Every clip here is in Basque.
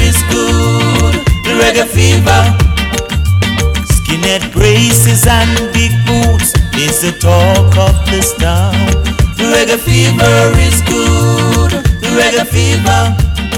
is good. The reggae fever. Skinhead braces and big boots is the talk of this town. The reggae fever is good. The reggae fever.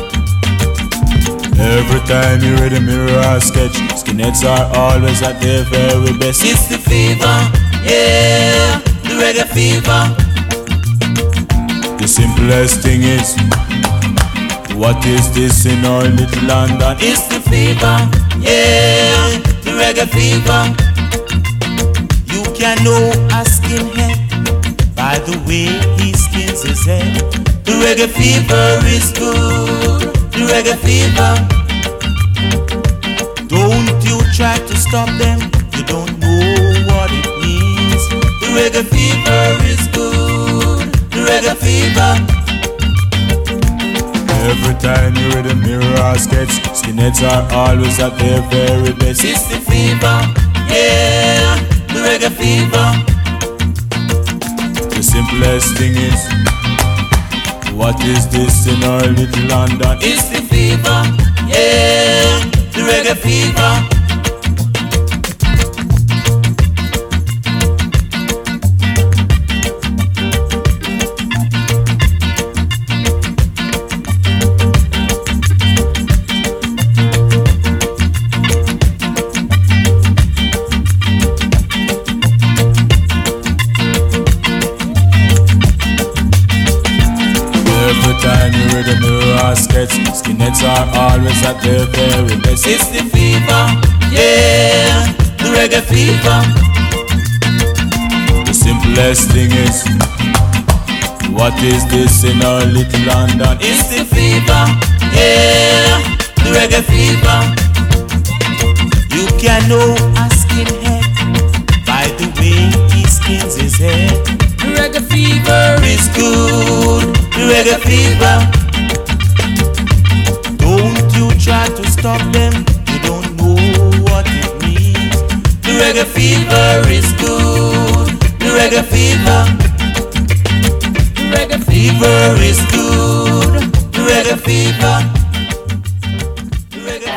Every time you read a mirror sketch, skinheads are always at their very best. It's the fever, yeah, the reggae fever. The simplest thing is, what is this in our little London? It's the fever, yeah, the reggae fever. You can know a skinhead by the way he skins his head. The reggae fever is good. The reggae fever. Don't you try to stop them, you don't know what it means. The reggae fever is good. The reggae fever. Every time you read a mirror sketch, skinheads are always at their very best. It's the fever, yeah, the reggae fever. The simplest thing is, what is this in our little London? It's the fever, yeah, the reggae fever. Skinheads are always at their very best. It's the fever, yeah, the reggae fever. The simplest thing is, what is this in our little London? It's the fever, yeah, the reggae fever. You can know a skinhead by the way he skins his head. The reggae fever is good, the reggae fever. Don't you try to stop them, you don't know what it means. The reggae fever is good. The reggae fever. The reggae fever is good. The reggae fever. The reggae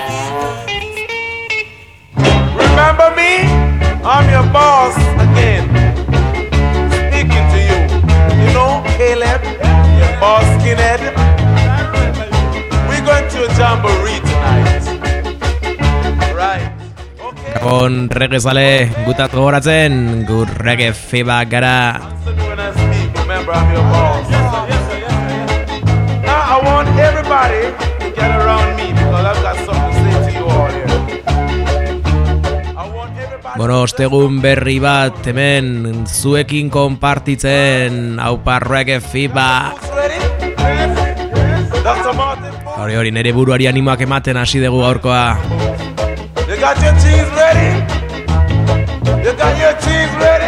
fever. Remember me? I'm your boss again. Speaking to you. You know, Caleb, your boss skinhead. Going to a jamboree tonight. Right. Okay. Gabon reggae zale gutat gogoratzen, gur reggae fever gara. When I speak, remember I'm your boss. Now I want everybody to get around me because I've got something to say to you all here. I want everybody. Bueno, ostegun berri bat hemen zuekin konpartitzen aupa reggae fever. Hori nere buruari animoak ematen hasi dugu gaurkoa. You got your cheese ready? You got your cheese ready?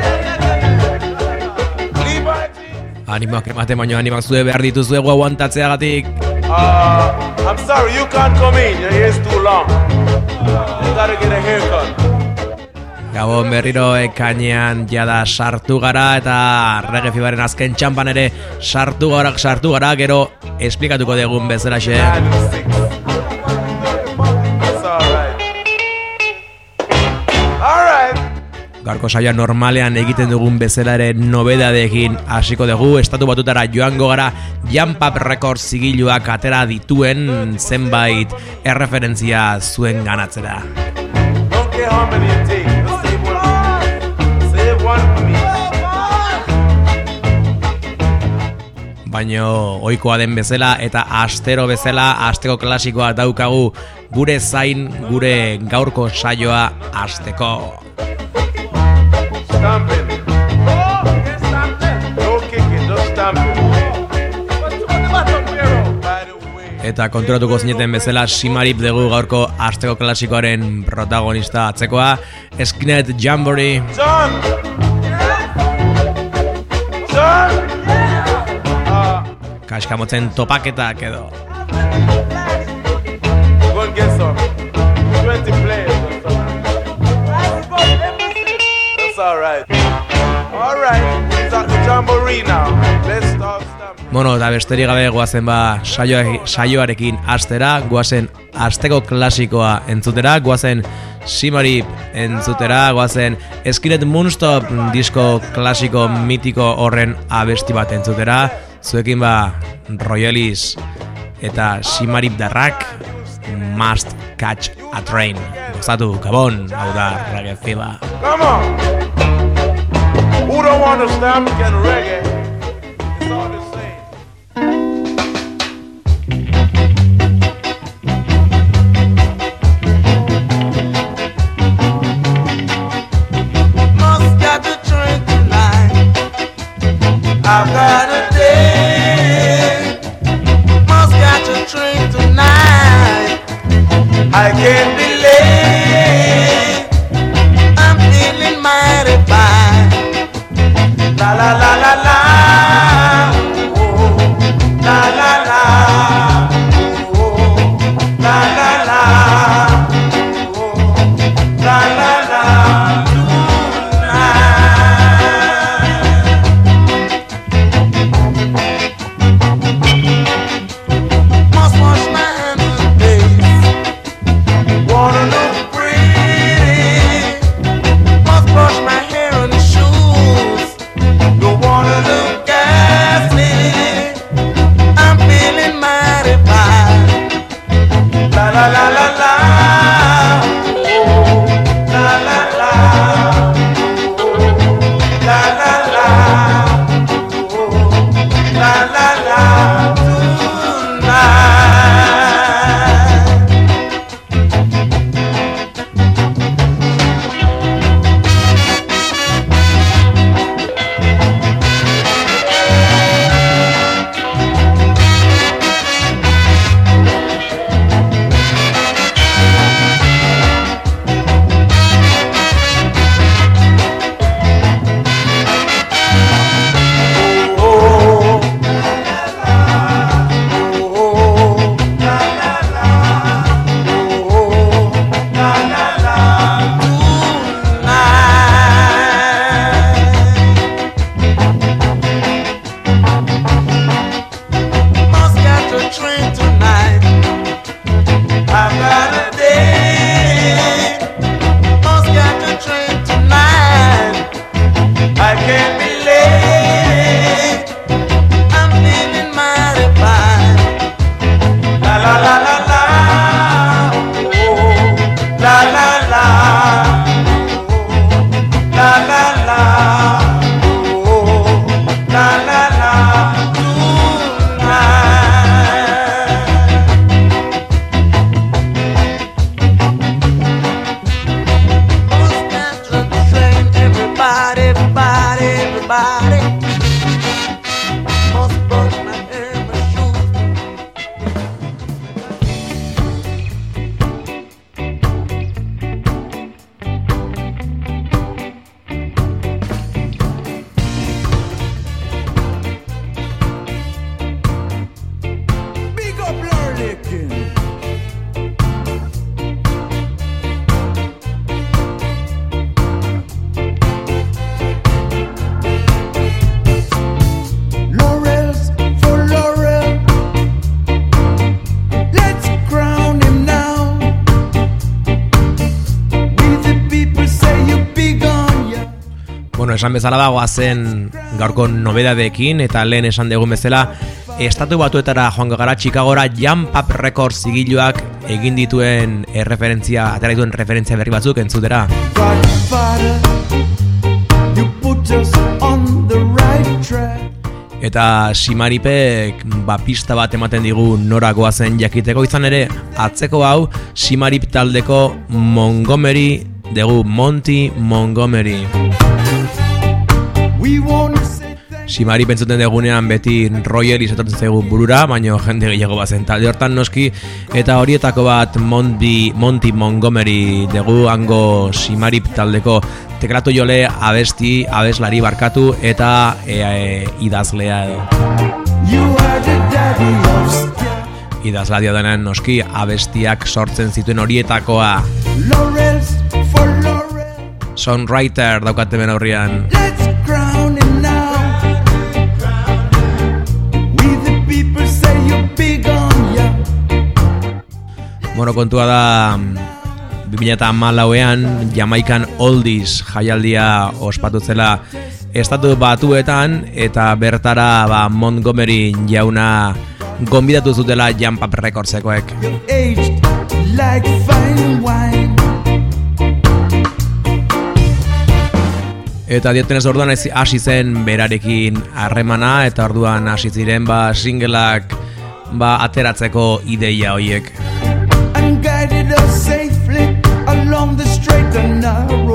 Animoak ematen baino animak zue behar dituzuegu aguantatzeagatik. I'm sorry, you can't come in. Your hair's too long. You gotta get a haircut. Gabon berriro ekainean jada sartu gara eta reggae fibaren azken txampan ere sartu gara, gero esplikatuko dugun bezalaxe. Gaurko saioa normalean egiten dugun bezala ere nobedadeekin hasiko dugu. Estatu Batutara joango gara Jump Up Records zigiluak atera dituen zenbait erreferentzia zuen ganatzera. Baino ohikoa den bezala eta astero bezala asteko klasikoa daukagu gure zain, gure gaurko saioa hasteko. Eta konturatuko zineten bezala Simarip dugu gaurko asteko klasikoaren protagonista atzekoa, Skinhead Jamboree. Kaskamotzen topaketak edo. All right, he's at the jamboree now. Let's start stamping. Bueno, eta besterik gabe goazen saioarekin hastera, goazen asteko klasikoa entzutera, goazen Simarip entzutera, goazen Skinhead Moonstop disko klasiko mitiko horren abesti bat entzutera, zuekin Royelis eta Simarip darrak Must Catch a Train. Gozatu, Gabon, hau da Reggae Fever. Come on! Who don't want to stop get reggae? It's all the same. Must catch a train tonight. I've got a day. Must catch a train tonight. I can't be late. I'm feeling mighty fine. La la la la la. Oh, la la la. Oh, la la la. Oh, la la la. Tonight. Must wash my hands and face. Wanna look pretty. Must brush my hair and shoes. Don't wanna look ghastly. I'm feeling mighty fine. La la la la la. Oh, la la la. Oh, la la la. Oh, la la la. Must catch a train tonight. I've got a day. Must catch a train tonight. I can't be late. I'm feeling mighty fine. La la la la la. Oh, la la la. Oh, la la la. Oh, la la la. Must catch a train, everybody, everybody, everybody. Must brush my hair, my shoes. Big up Larlikin. Laurels for Laurel. Let's crown him now. We the people say you big on ya. Bueno, esan bezala goazen gaurko nobedadeekin eta lehen esan dugun bezala Estatu Batuetara joango gara, Chicagora Jump Up Records zigiluak egin dituen atera dituen referentzia berri batzuk entzutera. Godfather, you put us on the right track. Eta Simaripek pista bat ematen digu nora goazen jakiteko, izan ere atzeko hau Simarip taldeko Montgomery dugu, Monty Montgomery. We wanna say thank Simarip entzuten degunean beti Royelis etortzen zaigu burura, baina jende gehiago bazen talde hortan noski, eta horietako bat Monty Montgomery dugu, hango Simarip taldeko teklatu jole abeslari barkatu eta idazlea edo. you are the daddy of ska. Idazladia denen noski abestiak sortzen zituen horietakoa. Laurels for Laurel. Songwriter daukate ben aurrian. Let's crown him now. We Bueno, kontua da 2014ean Jamaikan Oldies jaialdia ospatu zela Estatu Batuetan eta bertara Montgomery jauna gonbidatu zutela Jump Up Recordsekoek. Like fine wine. Eta diotenez orduan hasi zen berarekin harremana eta orduan hasi ziren singleak ateratzeko ideia hoiek. And guided us safely along the straight and narrow.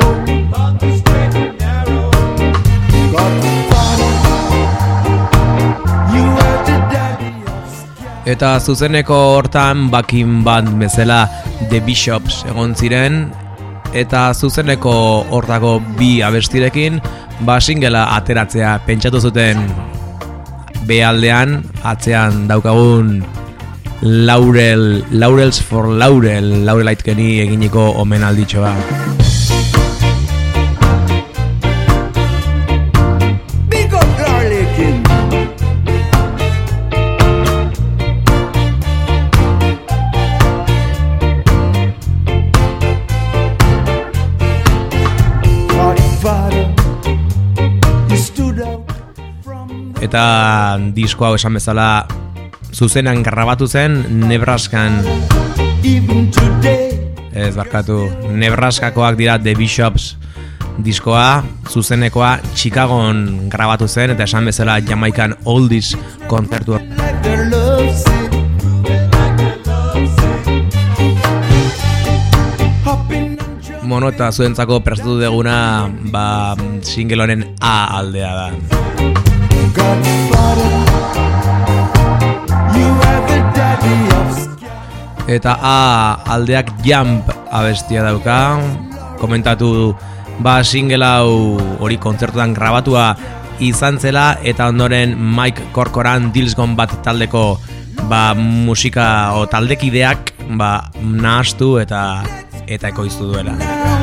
Godfather, you are the daddy of... Eta zuzeneko hortan backing band bezala The Bishops egon ziren eta zuzeneko hortako bi abestirekin singlea ateratzea pentsatu zuten. Bealdean atzean daukagun Laurels for Laurel Aitkeni eginiko omenalditxoa. Big up Larlikin. Godfather, you stood out from the... Eta disko hau esan bezala zuzenan grabatu zen Nebraskan. Even today. Ez barkatu, Nebraskakoak dira The Bishops diskoa, zuzenekoa Chicagon grabatu zen eta esan bezala Jamaikan Oldies kontzertua. Like their love sick. Hopping and jumping. Mono eta zuentzako prestatu deguna single honen A aldea da. Godfather, you are the daddy of... Eta A aldeak Jump abestia dauka. Komentatu single hau hori kontzertuan grabatua izan zela eta ondoren Mike Corcoran Dilsgon bat taldeko musika o taldekideak nahastu eta ekoiztu duela.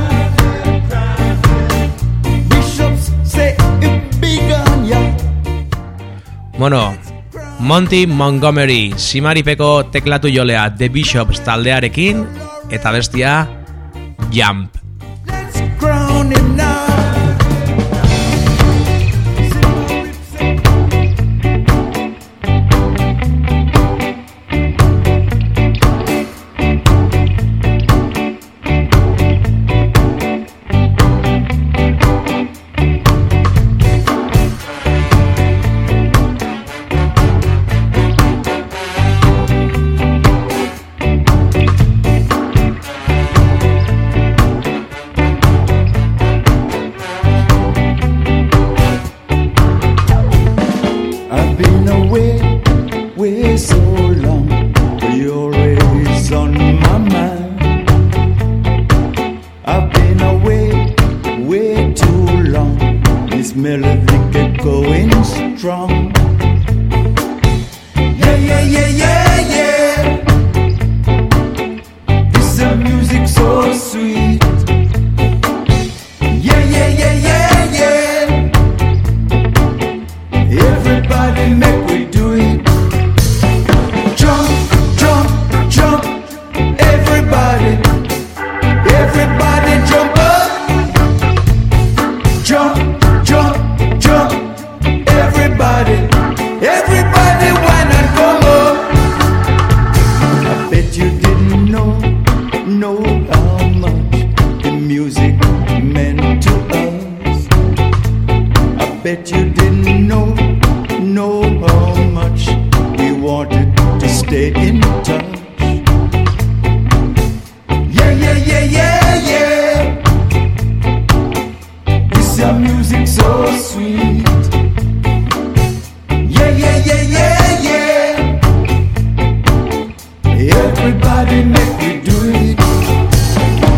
Bishops say it begun, yeah. Bueno, Monty Montgomery Simaripeko teklatu jolea The Bishops taldearekin eta bestia Jump. Let's crown him now.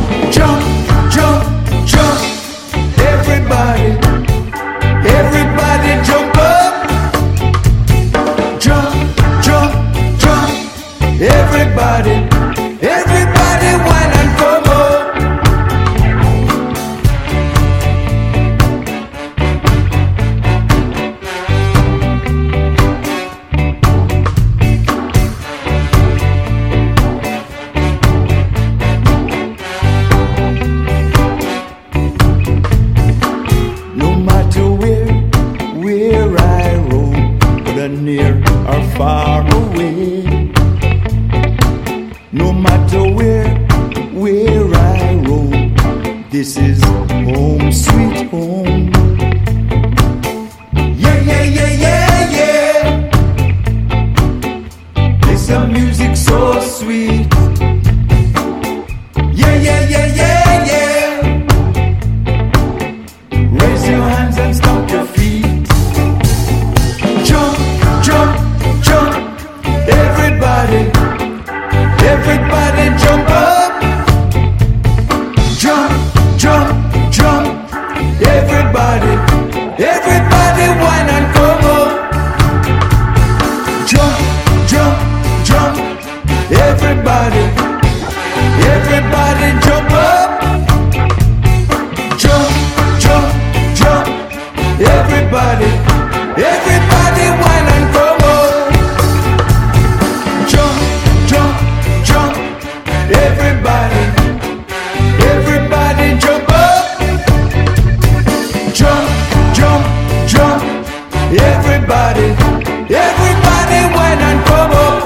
Everybody matter where I roam, this is home, sweet home. Yeah, yeah, yeah, yeah, yeah. This a music so sweet. Yeah, yeah, yeah, yeah, yeah. Raise your hands and stomp your feet. Jump, jump, jump. Everybody, everybody jump up. Jump, jump, jump. Everybody, everybody whine and come up. Jump, jump, jump. Everybody, everybody jump up. Jump, jump, jump. Everybody, everybody whine and come up. Jump, jump, jump. Everybody, everybody jump up. Jump, jump, jump. Everybody, everybody whine and come up.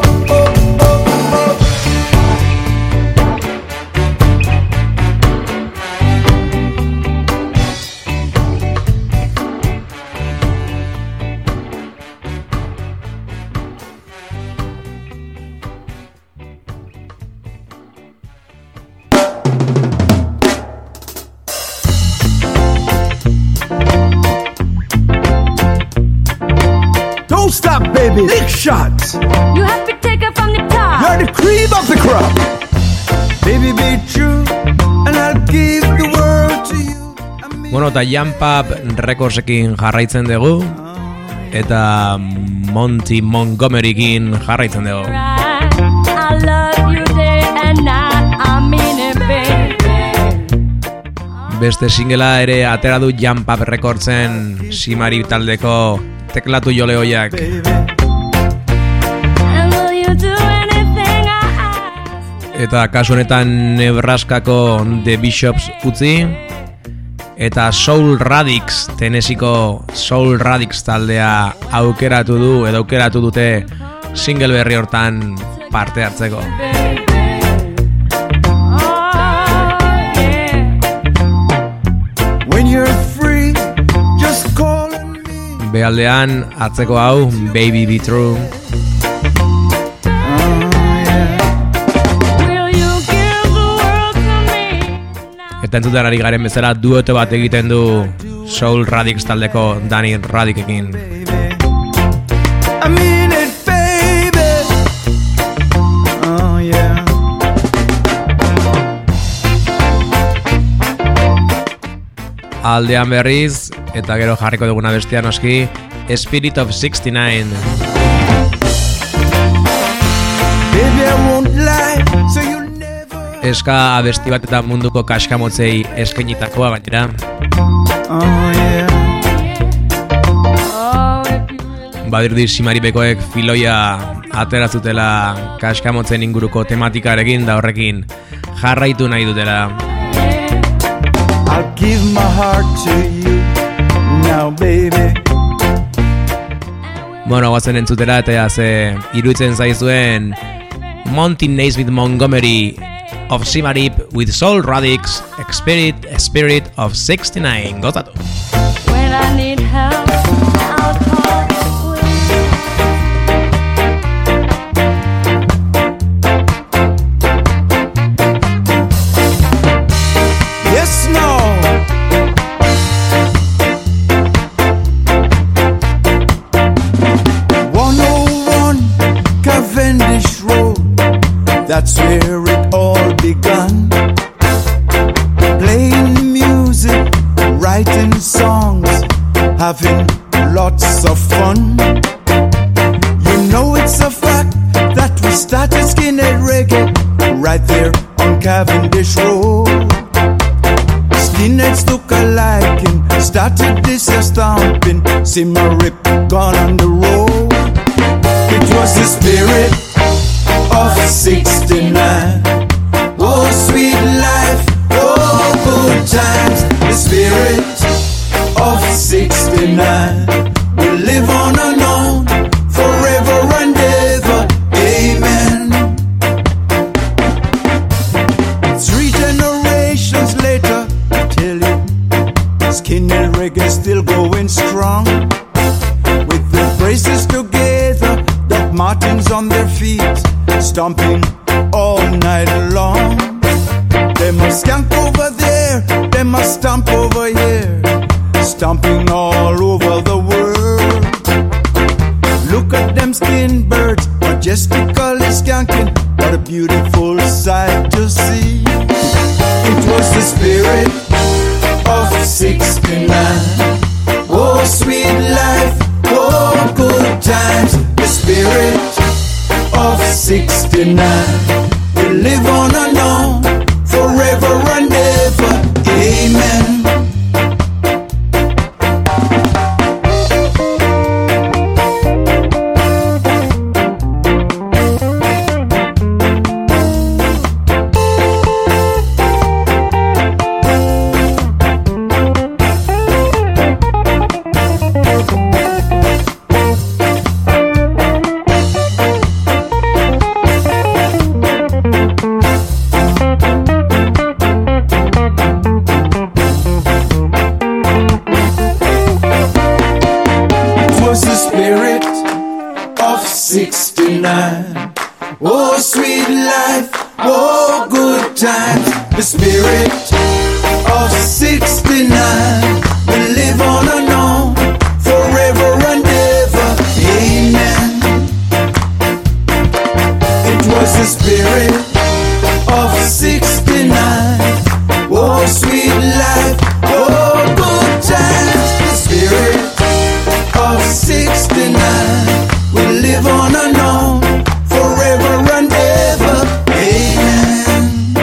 Don't stop, baby. Lick shots. You have to take it from the top. You're the cream of the crop. Baby, be true, and I'll give the world to you. Bueno, eta Jump Up Recordsekin jarraitzen dugu, eta Monty Montgomeryekin jarraitzen dugu. I love you day and night, I mean it, baby. Beste singela ere atera du Jump Up Recordsen Simari taldeko teklatu joleoiak. And will you do anything I ask? Eta kasu honetan Nebraskako The Bishops utzi, eta Soul Radix, Tennesseeko Soul Radix taldea aukeratu du edo aukeratu dute single berri hortan parte hartzeko. When you're free, just call on me. Bealdean atzeko hau Baby Be True. Will you give the world to me? Eta entzuten ari garen bezala dueto bat egiten du Soul Radix taldeko Danny Radikekin. I mean it, baby. Oh yeah. Aldean berriz, eta gero jarriko duguna bestia noski, Spirit of 69. Baby, I won't lie, so you'll never. Eska abesti bat eta munduko kaskamotzei eskainitakoa gainera. Oh yeah. Badirudi Simaribekoek filoia ateratzutela kaskamotzen inguruko tematikarekin da horrekin jarraitu nahi dutela. I'll give my heart to you now, baby. Bueno, guazen entzutera eta ze iruditzen zaizuen Monty Naismith Montgomery of Simarip with Soul Radix, Spirit of 69. Gozatu. When I need help, I'll call Yes, no. Cavendish Road, that's where it all begun. Playing music, writing songs, having lots of fun. You know it's a fact that we started skinhead reggae right there on Cavendish Road. Skinheads took a liking, started this stomping, Simarip gone on the road. It was the spirit of 69. Oh, sweet life, oh, good times. The spirit of 69 will live on and on, forever and ever. Amen. stomping all night long. Them a skank over there, them a stomp over here, stomping all over the world. Look at them skin birds, majestically skanking. What a beautiful sight to see. It was the spirit of 69. Oh, sweet life, oh, good times. The spirit of 69. We live on and on, forever and ever. Amen. Oh, sweet life, oh, good times. The spirit of 69. We live on and on, forever and ever. Amen. It was the spirit of 69. Oh, sweet life, oh, good times. The spirit of 69. We live on and on, forever and ever. Amen.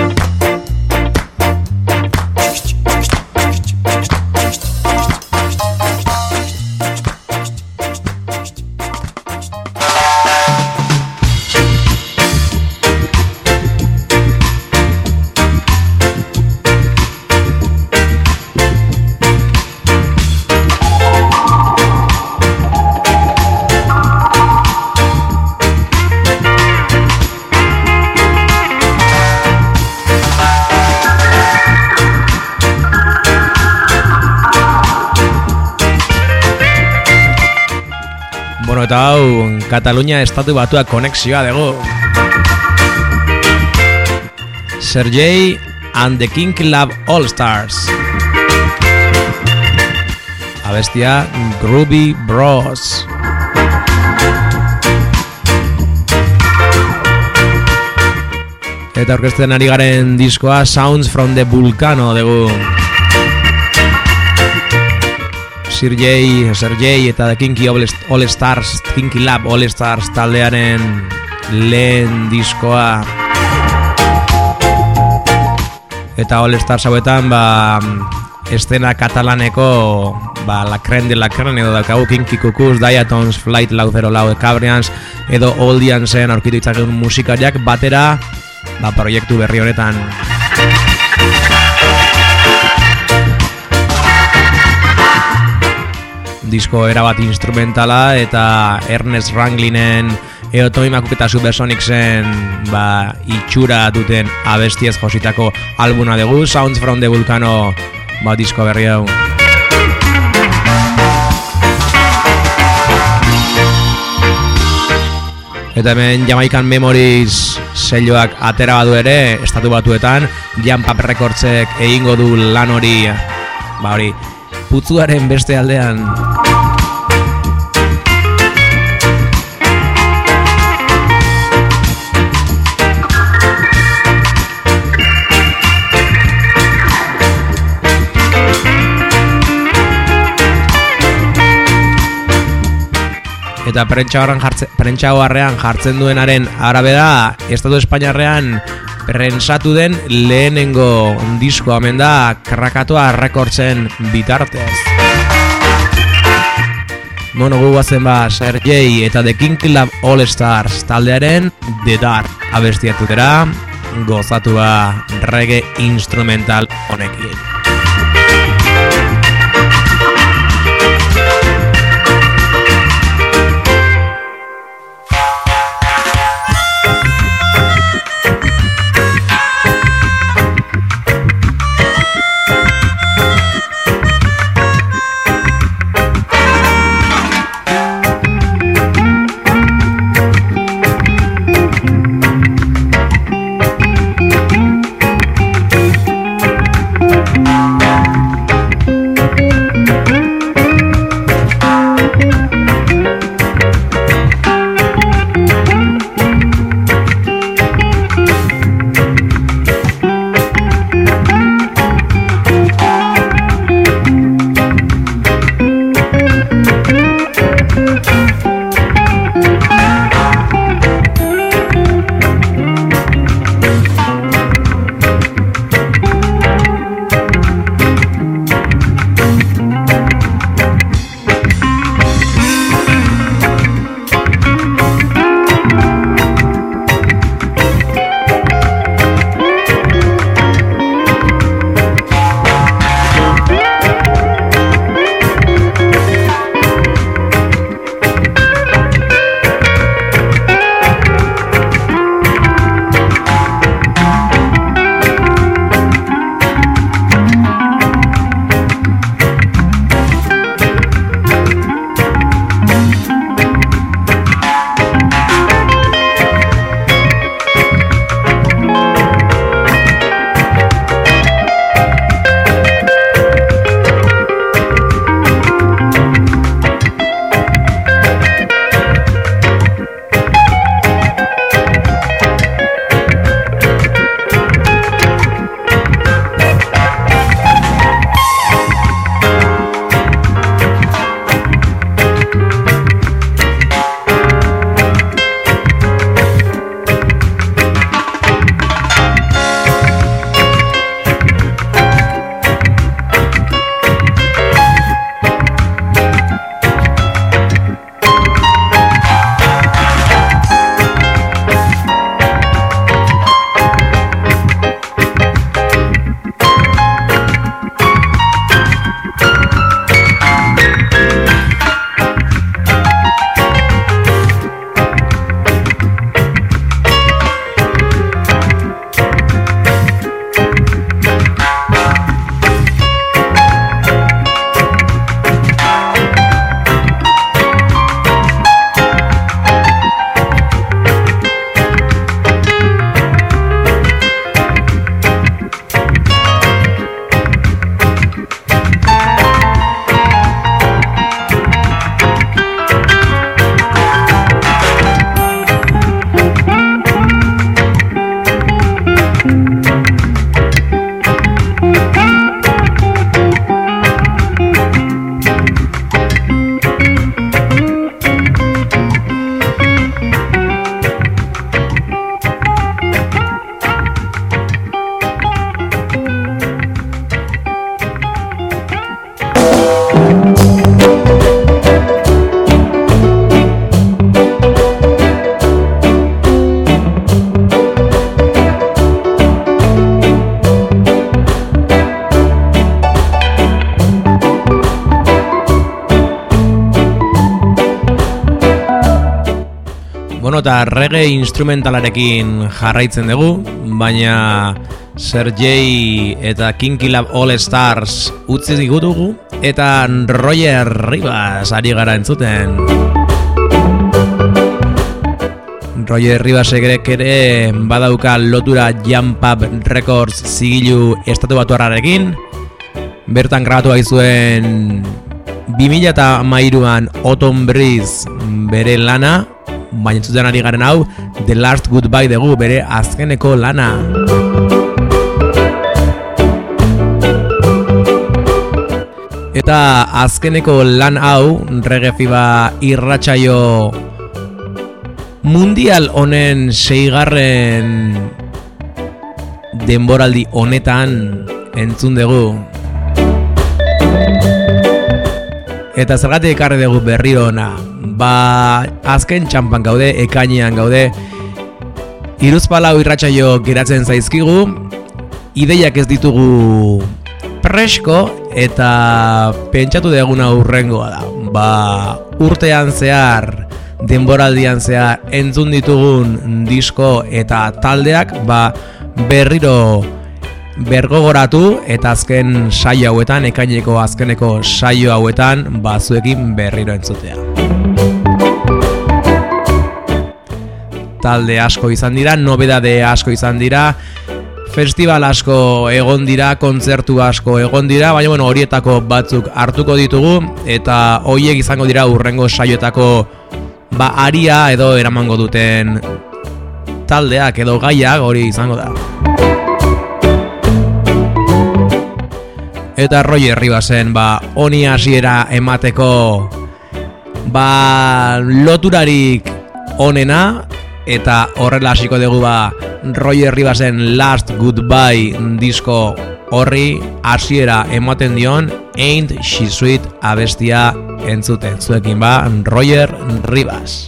Eta hau, Katalunia estatu batuak konexioa dugu. Sergei and the Kinky Lab All Stars. Abestia Groovy Bros. Eta orkesten ari garen diskoa Sounds from the Volcano dugu. Sergei eta The Kinky All Stars, Kinky Lab All Stars taldearen lehen diskoa. Eta All Stars hauetan, estena katalaneko, la creme de la creme edo daukagu Kinky Cuckoos, Diatoms, Flight Lau 0 Cabrians, edo Oldiansen aurkitu itzakeun musikariak batera, proiektu berri honetan. Disko erabat instrumentala eta Ernest Ranglinen edo Tommy McCook eta Supersonicsen itxura duten abestiez jositako albuna dugu, Sounds from the Volcano disko berri hau. Eta hemen Jamaican Memories selloak atera badu ere, estatu batuetan, Jump Up Recordsek egingo du lan hori, putzuaren beste aldean. Eta prentxaoarrean jartzen duenaren arabera, Estatu Espainiarrean prensatu den lehenengo diskoa omen da Krakatoa Recordsen bitartez. Guazen Sergei eta The Kinky Lab All Stars taldearen The Dark abestiatutera, gozatu reggae instrumental honekin. Bueno, eta reggae instrumentalarekin jarraitzen dugu, baina Sergei eta Kinky Love All Stars utzi digutugu, eta Roger Rivas ari gara entzuten. Roger Rivasek ere badauka lotura Jump Up Records zigilu estatu batuarrarekin. Bertan grabatu zuen 2013an Autumn Breeze bere lana, baina entzuten ari garen hau The Last Goodbye dugu, bere azkeneko lana. Eta azkeneko lan hau Reggae Fever irratsaio mundial honen 6. denboraldi honetan entzun dugu. Eta zergatik ekarri dugu berriro ona. Azken txampan gaude, ekainean gaude. Hiruzpalau irratsaio geratzen zaizkigu. Ideiak ez ditugu presko eta pentsatu deguna hurrengoa da. Urtean zehar, denboraldian zehar entzun ditugun disko eta taldeak berriro bergogoratu eta azken saio hauetan, ekaineko azkeneko saio hauetan zuekin berriro entzutea. Talde asko izan dira, nobedade asko izan dira, festival asko egon dira, kontzertu asko egon dira, baina horietako batzuk hartuko ditugu eta horiek izango dira hurrengo saioetako aria edo eramango duten taldeak edo gaiak hori izango da. Eta Roger Rivasen honi hasiera emateko loturarik onena, eta horrela hasiko dugu Roger Rivasen Last Goodbye disko horri hasiera ematen dion Ain't She Sweet abestia entzuten. Zuekin Roger Rivas.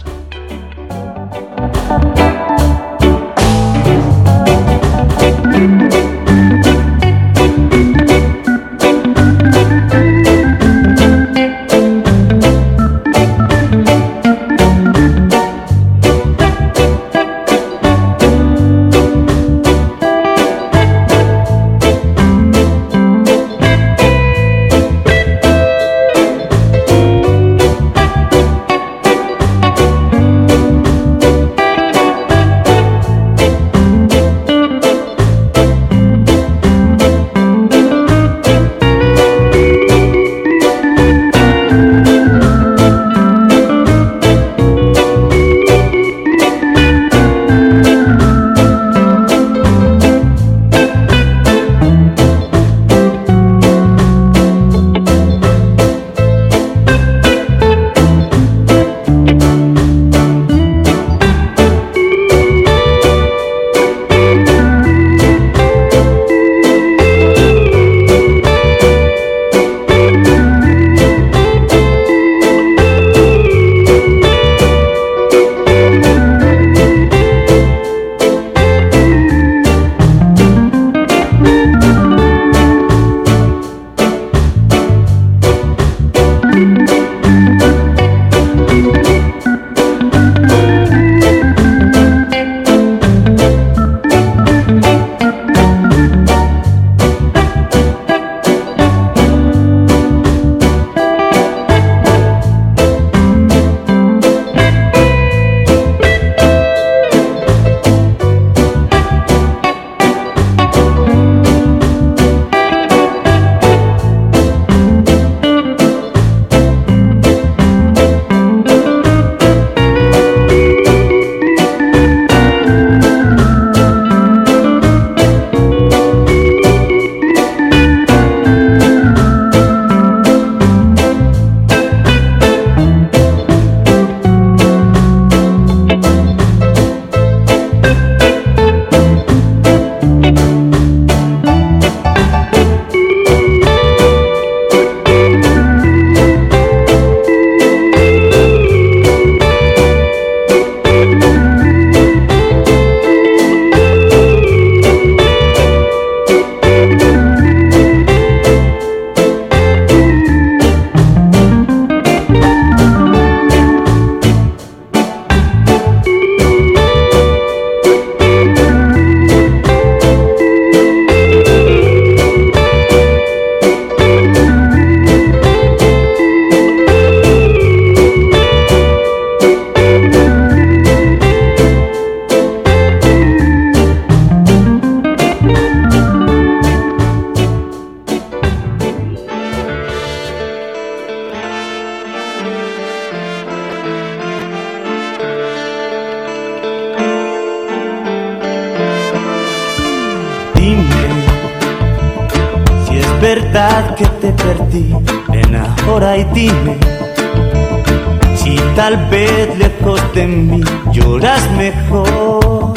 Dime si es verdad que te perdí. Ven ahora y dime si tal vez lejos de mí lloras mejor.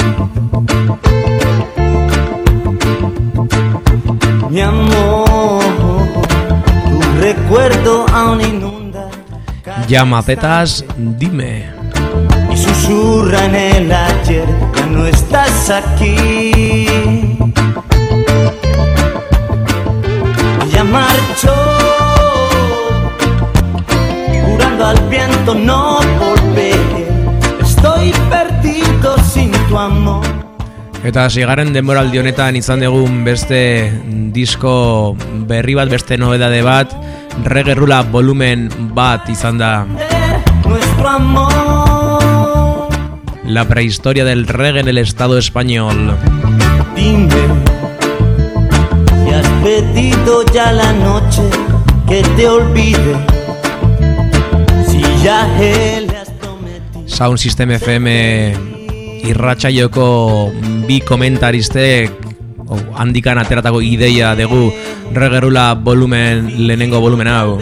Mi amor, tu recuerdo aún inunda. Llamacetas, dime. Y susurra en el ayer, ya no estás aquí. Ya marchó, jurando al viento no volver. Estoy perdido sin tu amor. Eta sigarren denboraldi honetan izan dugun beste disko berri bat, beste nobedade bat, Reggae Rula volumen bat izan da. Nuestro amor. La prehistoria del reggae en el Estado español. Dime si has pedido ya la noche que te olvide. Si ya él le has prometido. Sound System FM irratsaioko bi komentaristek handikan ateratako ideia dugu Reggae Rula volumen, lehenengo volumen hau.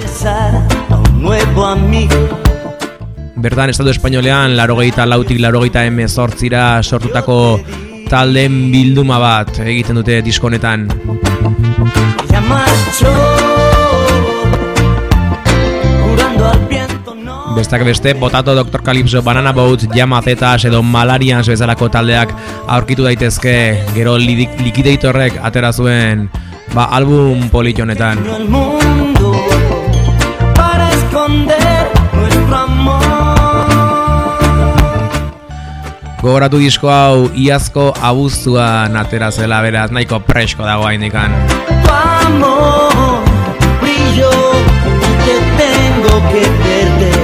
Bertan, Estado Espainolean 84tik 88 sortutako taldeen bilduma bat egiten dute disko honetan. Bestak beste, Potato, Dr. Calypso, Banana Boat, Llamacetas edo Malarians bezalako taldeak aurkitu daitezke. Gero Liquidatorrek atera zuen album polit honetan. Gogoratu disko hau iazko abuztuan atera zela, beraz nahiko presko dago haindikan. Tu amor brillo y te tengo que perder.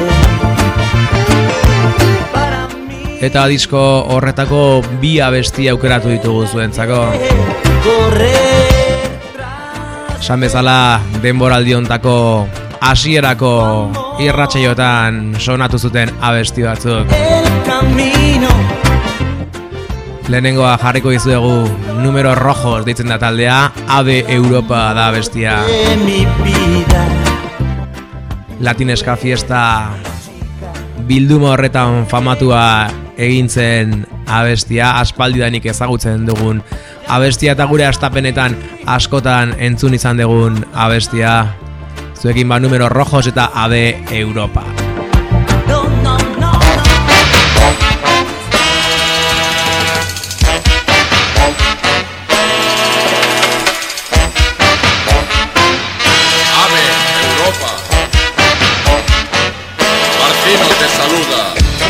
Eta disko horretako bi abesti aukeratu ditugu zuentzako. Esan bezala denboraldi hontako hasierako irratsaioetan sonatu zuten abesti batzuk. Lehenengoa jarriko dizuegu Números Rojos deitzen da taldea, Ave Europa da abestia. Latineska fiesta bilduma horretan famatua egin zen abestia, aspaldidanik ezagutzen dugun abestia eta gure astapenetan askotan entzun izan dugun abestia. Zuekin Números Rojos eta Ave Europa. Te saluda.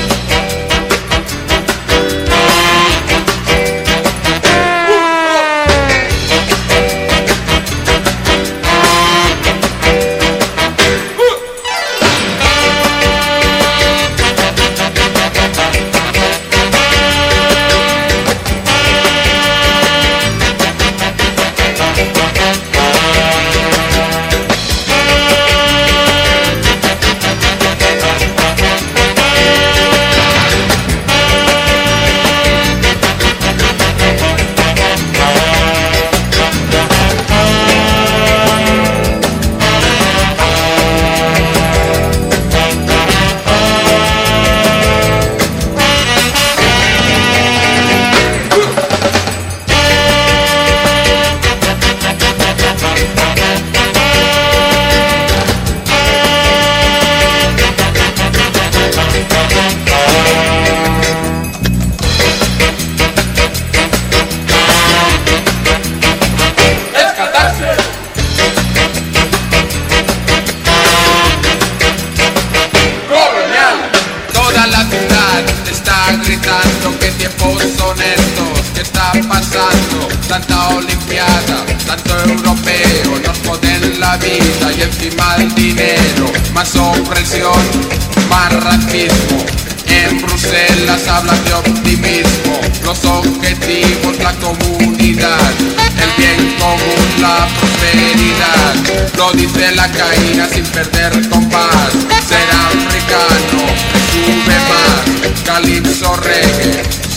gritando qué tiempos son estos, qué está pasando, tanta olimpiada, tanto europeo, nos joden la vida y encima el dinero, más opresión, más racismo. En Bruselas hablan de optimismo, los objetivos, la comunidad, el bien común, la prosperidad. Lo dice la caína sin perder compás, ser africano, sube más, calypso reggae,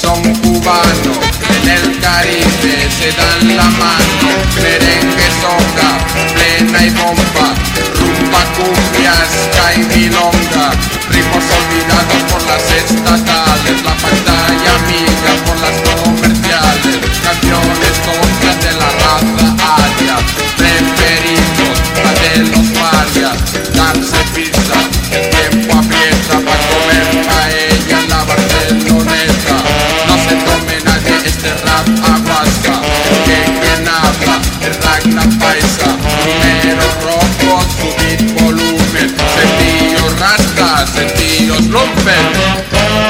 son cubano, en el Caribe se dan la mano, merengue, soca, plena y bomba, rumba, cumbias, y milonga, ritmos olvidados por las estatales, la pantalla amiga por las comerciales, canciones tontas de la raza aria, preferidos la de los varias, darse pizza, el tiempo aprieta para comer paella en la Barceloneta, no se tome nadie este rap aguasca, porque quien habla es Ragnar Paisa, número rojo, subir volumen, sentidos rastas, sentidos lumpen.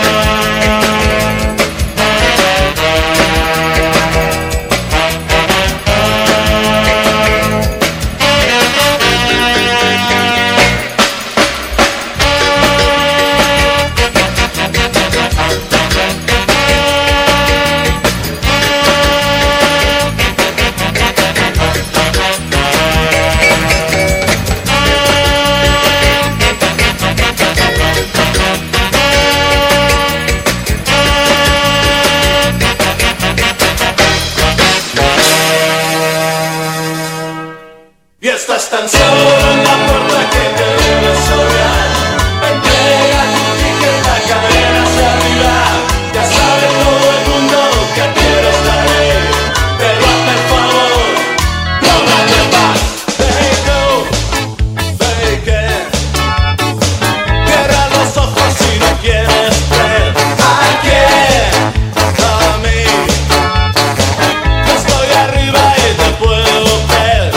Y estás tan solo en la puerta que te debe soñar. Entrega tu ticket, la cadena se abrirá. Ya sabe todo el mundo que aquí estaré. Pero hazme el favor, no vayas más. Fake it, fake it. Cierra los ojos si no quieres ver. ¿A quién? A mí. Yo estoy arriba y te puedo ver.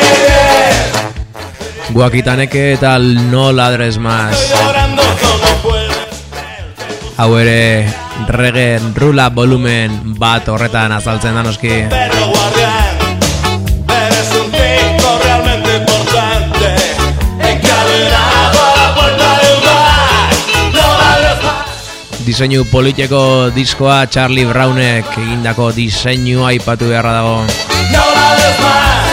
Guakitaneke eta No Ladres Más. Hau ere reggae rula volumen bat horretan azaltzen da noski. Pero guardián, eres un tipo realmente importante. Encadenado a la puerta del bar. No vales más. Diseinu politiko diskoa Charlie Brownek egindako diseinua aipatu beharra dago. No vales más.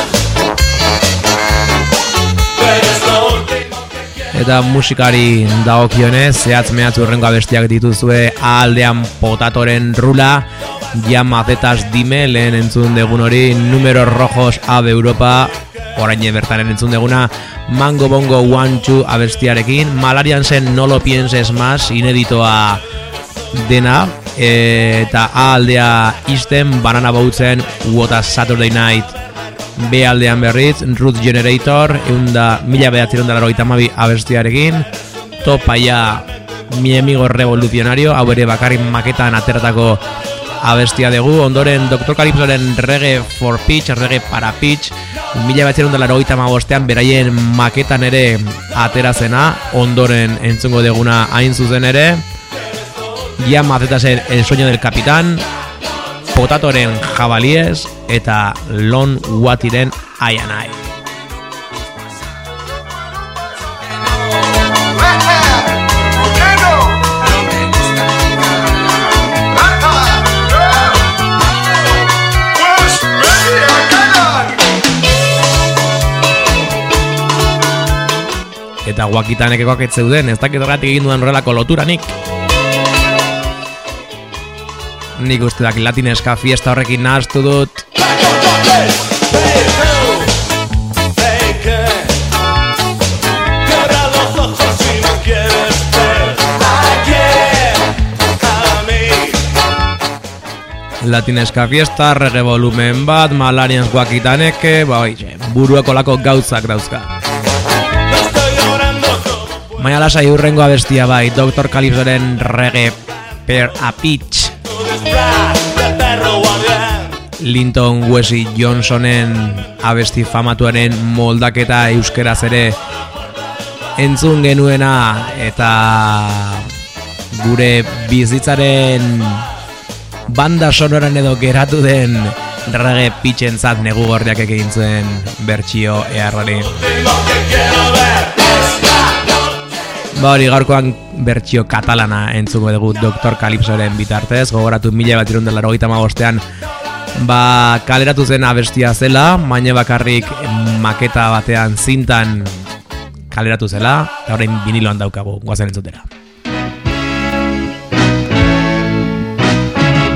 Eres lo último que quiero. Eta musikari dagokionez, zehatz mehatz hurrengo abestiak dituzue aldean Potatoren rula, Llamazetas Dime, lehen entzun degun hori, Números Rojos Ave Europa, orain bertan entzun deguna, Mango Bongo 1-2 abestiarekin, Malarian zen No Lo Pienses Más, ineditoa dena, eta A aldea isten, Banana Boatzen, What a Saturday Night, B aldean berriz, Root Generator, 1982 abestiarekin, Topaia, Mi Amigo Revolucionario, hau ere bakarrik maketan ateratako abestia dugu, ondoren Dr. Calypsoren Reggae for Pitch, Reggae para Pitch, 1985 beraien maketan ere aterazena, ondoren entzungo deguna hain zuzen ere, Llamazetas El Sueño del Capitán, Potatoren Jabalíes eta Lon Watiren I and I. Eta Guakitanekekoak ez zeuden, ez dakit horretik egin dudan horrelako loturanik. Nik uste dak latineska fiesta horrekin nahaztu dut. Latineska fiesta, reggae volumen bat, Malarians Guakitaneke, buruako lako gauzak dauzka. Baina lasai hurrengo abestia bai, Dr. Calypsoren Reggae per a Pitch. Linton Wesley Johnsonen abesti famatuaren moldaketa euskeraz ere entzun genuena, eta gure bizitzaren banda sonoran edo geratu den reggae pitchentzat negu gordiak egin zuen bertsio eharrari. Hori gaurkoan bertsio katalana entzungo dugu Dr. Calypsoren bitartez, gogoratu 1985ean kaleratu zen abestia zela, baina bakarrik maketa batean zintan kaleratu zela, eta orain viniloan daukagu, guazen entzutera.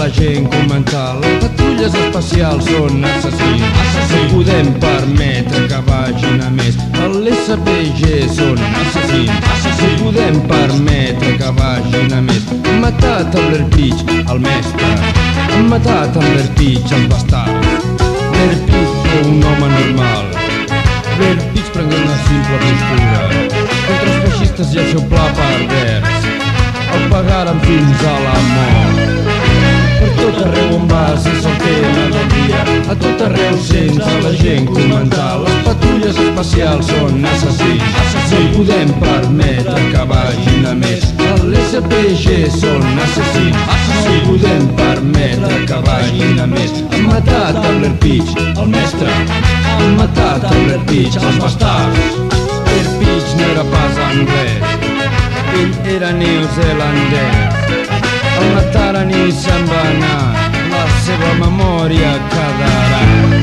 la gent comentar. Les patrulles espacials són assassins. No podem permetre que vagin a més. L'SPG són assassins. No podem permetre que vagin a més. Han matat el Lerpitch, el mestre. Han matat el Lerpitch, els bastards. Lerpitch fou un home normal. Lerpitch prengué una simple postura contra els feixistes i el seu pla pervers. El pagaren fins a la mort. Per tot arreu on vas és el tema del dia. A tot arreu sents a la gent comentar. Les patrulles espacials són assassins. No podem permetre que vagin a més. L'SPG són assassins. No podem permetre que vagin a més. Han matat el Lerpitch, el mestre. Han matat el Lerpitch, els bastards. Lerpitch no era pas anglès. Ell era neozelandès. El mataren i se'n va anar. La seva memòria quedarà.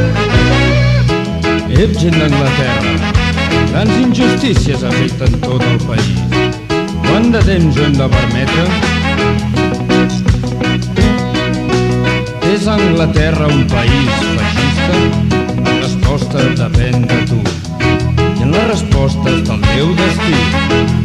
Ep, gent d'Anglaterra, grans injustícies afecten tot el país. Quant de temps ho hem de permetre? És Anglaterra un país feixista? La resposta depèn de tu. I en la resposta està el teu destí.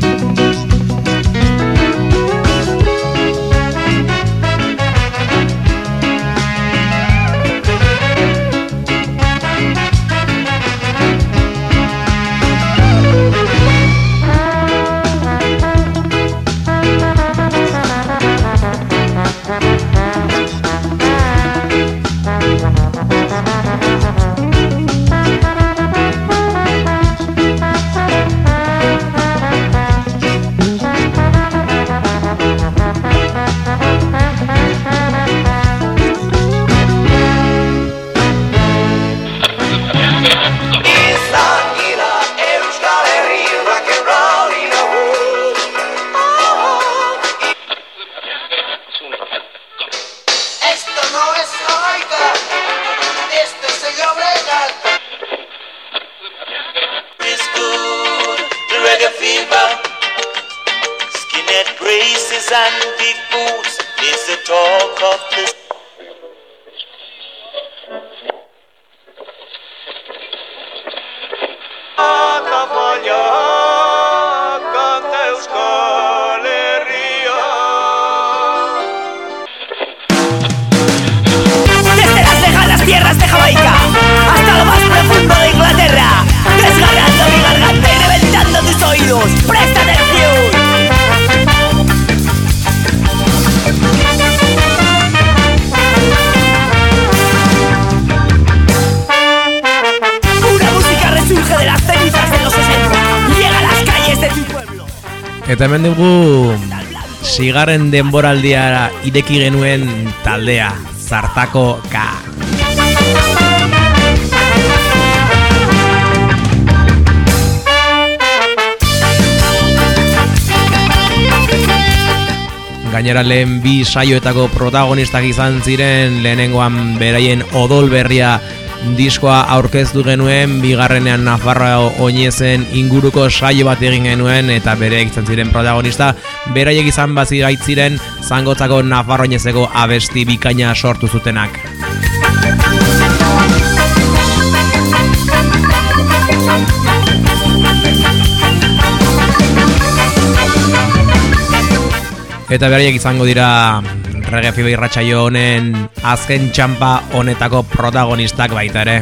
Eta hemen dugu sigarren denboraldia ireki genuen taldea, Zartako K. Gainera lehen bi saioetako protagonistak izan ziren, lehenengoan beraien odol berria diskoa aurkeztu genuen, bigarrenean Nafarroa oinezen inguruko saio bat egin genuen eta bereek izan ziren protagonista. Beraiek izan bazigaitziren Zangotzako Nafarroa oinezeko abesti bikaina sortu zutenak. Eta beraiek izango dira Reggae Fever irratsaio honen azken txampa honetako protagonistak baita ere.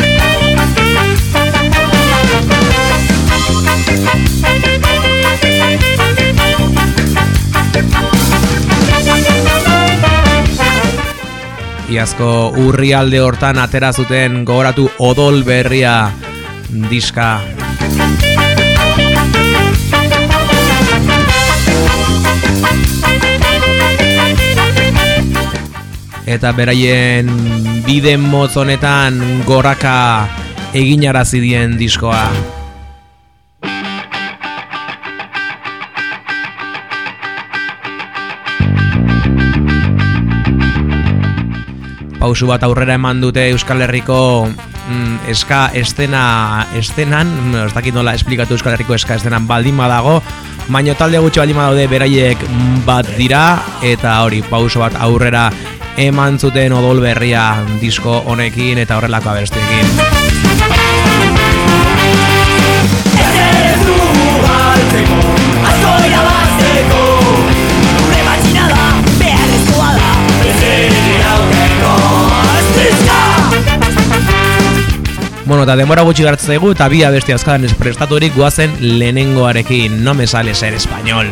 Iazko urrialde hortan atera zuten, gogoratu, odol berria diska. Eta beraien bide motz honetan goraka eginarazi dien diskoa. Pausu bat aurrera eman dute Euskal Herriko eska estenan, ez dakit nola esplikatu Euskal Herriko eska estenan baldin badago, baina talde gutxi baldin badaude beraiek bat dira, eta hori pauso bat aurrera eman zuten odol berria disko honekin eta horrelako abestiekin. Bueno, eta denbora gutxi gartzen zaigu eta bi abesti azkadan prestaturik guazen lehenengoarekin, No me sale ser español.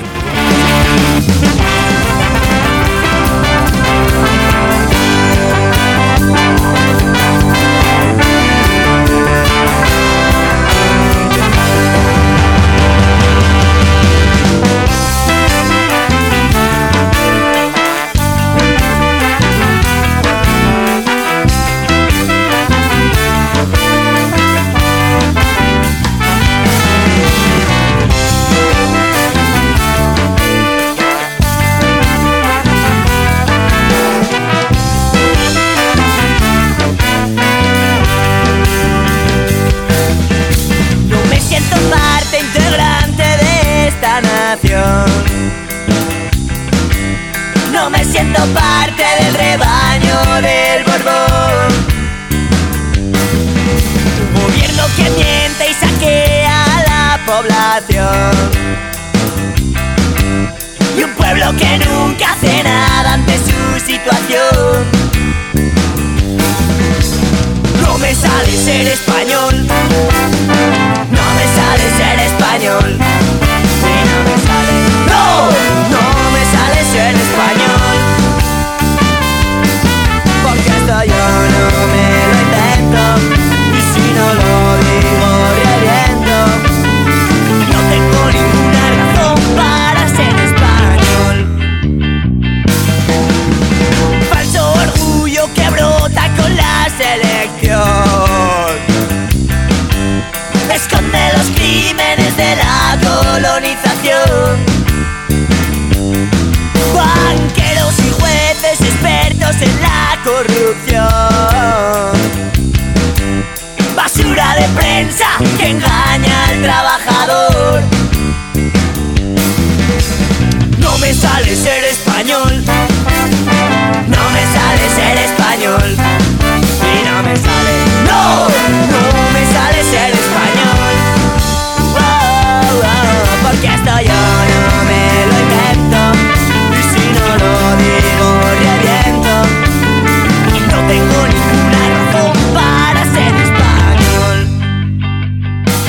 No me siento parte del rebaño del Borbón. Un gobierno que miente y saquea a la población. Y un pueblo que nunca hace nada ante su situación. No me sale ser español. No me sale ser español. Y no me sale. No, no me sale ser español. Porque esto yo no me lo invento. Y si no lo digo reviento. No tengo ninguna razón para ser español. Falso orgullo que brota con la selección. Esconde los crímenes de la colonización. Banqueros y jueces expertos en la corrupción. Basura de prensa que engaña al trabajador. No me sale ser español. No me sale ser español. Y no me sale. No, no me sale ser español. Porque esto yo no me lo invento. Y si no lo digo reviento. Y no tengo ninguna razón para ser español.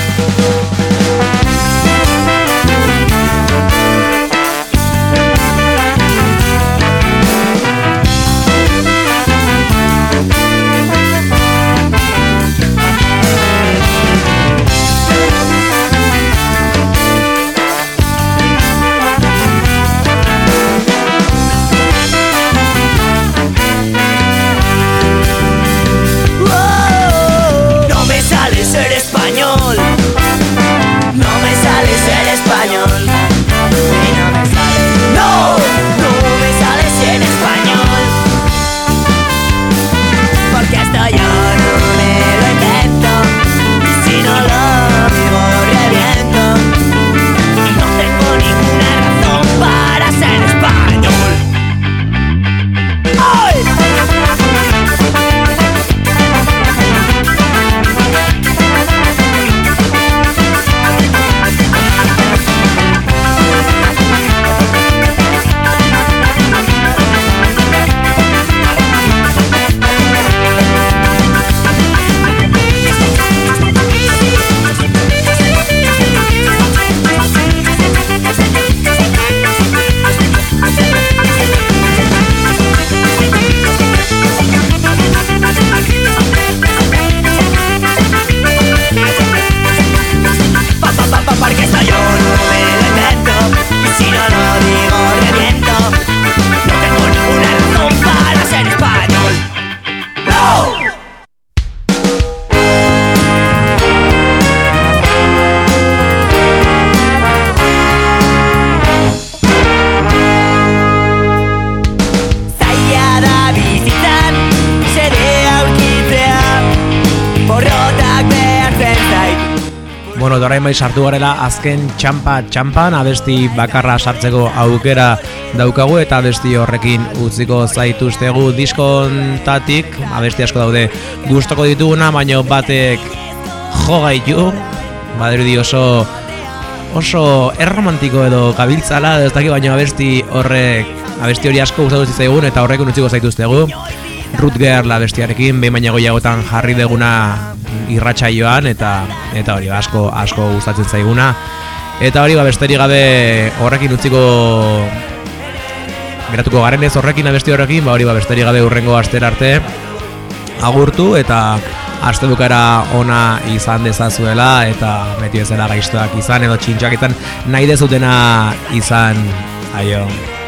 Bueno, orain bai sartu garela azken txampan abesti bakarra sartzeko aukera daukagu eta abesti horrekin utziko zaituztegu diskontatik. Abesti asko daude gustoko dituguna, baina batek jo gaitu. Badirudi oso erromantiko edo gabiltzala, ez dakit, baina abesti hori asko gustatu zitzaigun eta horrekin utziko zaituztegu. Ruth Girl abestiarekin behin baina goiagotan jarri deguna irratsaioan eta hori asko gustatzen zaiguna. Eta hori besterik gabe horrekin utziko geratuko garen ez horrekin abesti horrekin, hori besterik gabe hurrengo astera arte agurtu eta aste bukara ona izan dezazuela eta beti bezala gaiztoak izan edo txintxaketan nahi dezutena izan. Aio.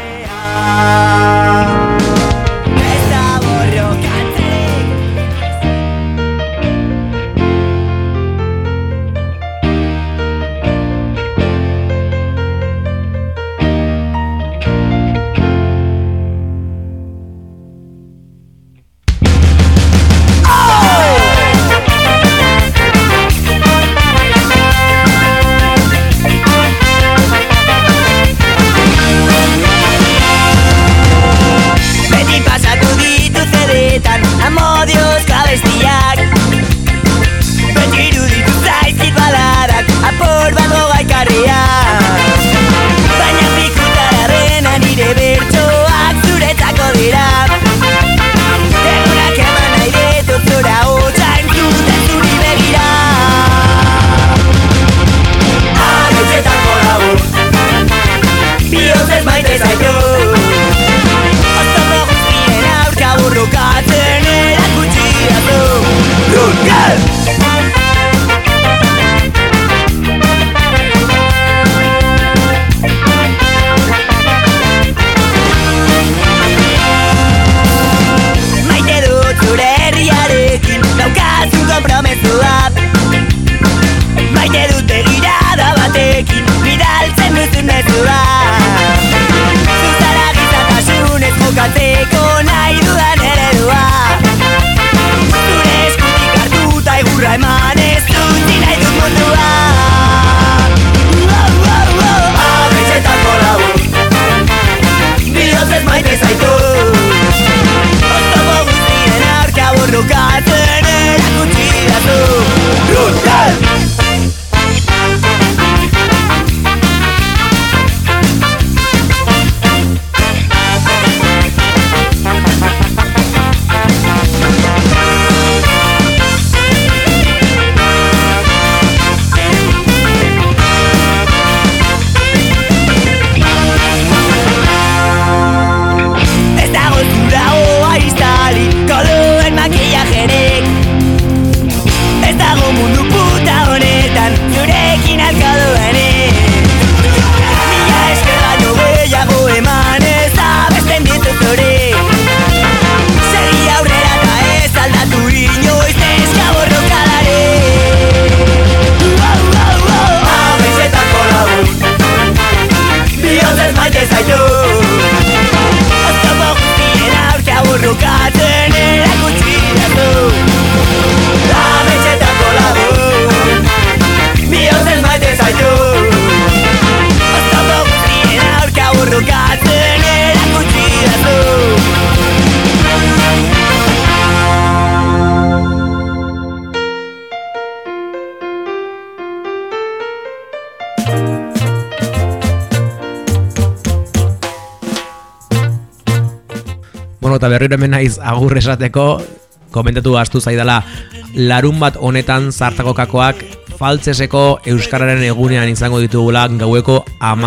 Eta berriro hemen naiz agur esateko, komentatu astu zaidala larun bat honetan zartako kakoak faltzeseko euskararen egunean izango ditugula gaueko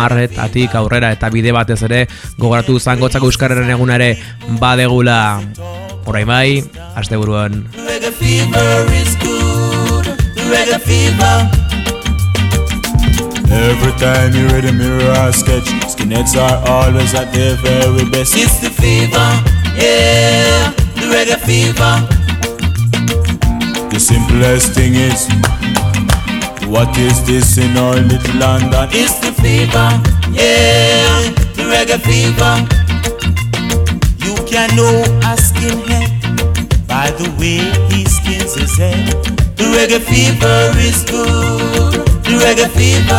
10:00 aurrera eta bide batez ere gogoratu zangotzako euskararen eguna ere badegula orain bai, asteburuan. Every time you read a mirror or sketch, skinheads are always at their very best. It's the fever, yeah, the reggae fever. The simplest thing is, what is this in our little London? It's the fever, yeah, the reggae fever. You can know a skinhead by the way he skins his head. The reggae fever is good. reggae fever.